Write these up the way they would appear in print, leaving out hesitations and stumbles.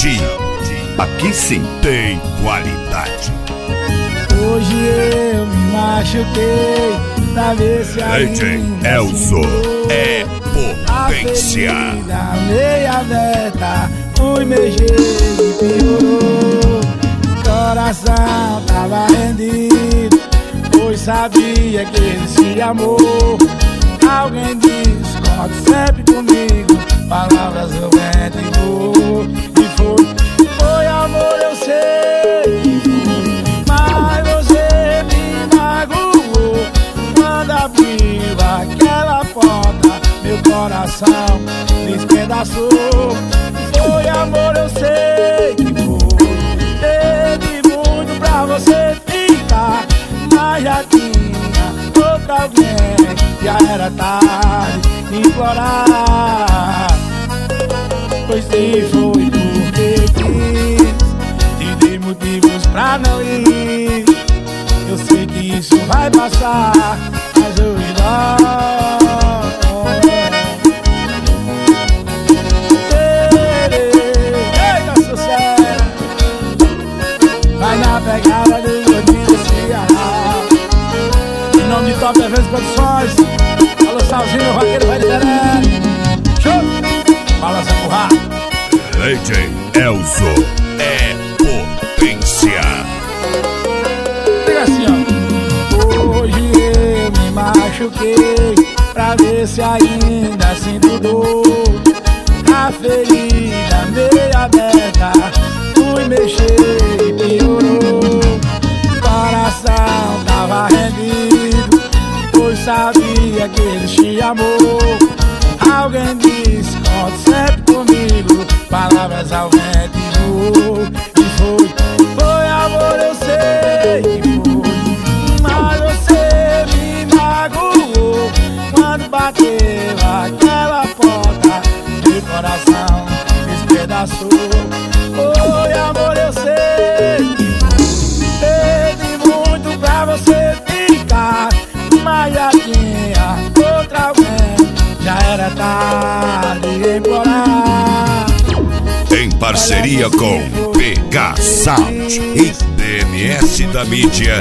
Aqui sim tem qualidade. Hoje eu me machuquei pra ver se DJ Elzo é potência. A meia aberta, fui mexer e piorou. Coração tava rendido, pois sabia que ele se amou. Alguém disse, conte sempre comigo, palavras eu vento e vou. E foi amor, eu sei que foi, mas você me magoou. Quando abriu aquela porta, meu coração despedaçou. Foi amor, eu sei que foi, teve muito pra você ficar, mas já tinha outra alguém. Já era tarde de implorar, pois se foi porque quis, te dei motivos pra não ir. Eu sei que isso vai passar, mas hoje não. Eita, sucesso, vai na pegada do gordinho do Ceará. Em nome de Top Eventos Produções, alô Salzinho, o vaqueiro vai liderando. Show! Balança pro rato. DJ Elzo é potência. Diga assim, ó. Hoje eu me machuquei pra ver se ainda sinto dor. A ferida meio aberta, fui mexer e piorou. Coração tava rendido, pois sabia que ele te amou. Alguém disse, conte sempre comigo, palavras ao vento e voou. E foi amor, eu sei que foi, mas você me magoou. Quando bateu aquela porta, meu coração despedaçou. Foi amor, eu sei que foi, teve muito pra você ficar, mas já tinha outra alguém. Já era tarde de implorar. Em parceria com PK Sound e DMS da mídia.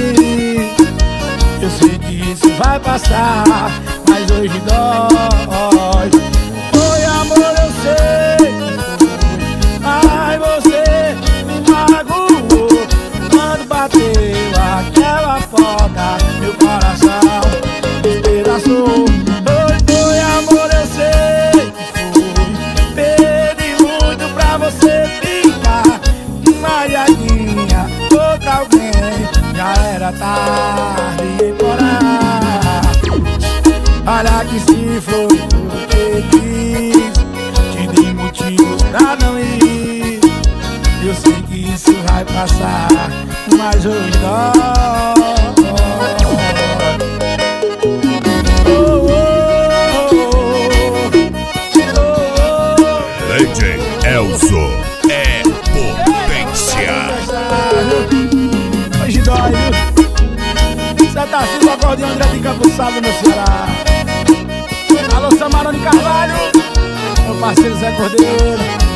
Eu sei que isso vai passar, mas hoje dói. Foi amor, eu sei que foi, mas você me magoou. Quando bateu aquela porta, meu coração despedaçou. Foi amor, eu sei que foi, pedi muito pra você ficar, mas já tinha outra alguém. Já era tarde de implorar. Olha que se foi porque quis, te dei motivos pra não ir. Eu sei que isso vai passar, mas hoje dói. DJ Elzo é potência. Hoje dói, viu? Cê tá assim, o acordeão André de Campo Salvo no Ceará. Alô, Samarone Carvalho, meu parceiro Zé Cordeiro.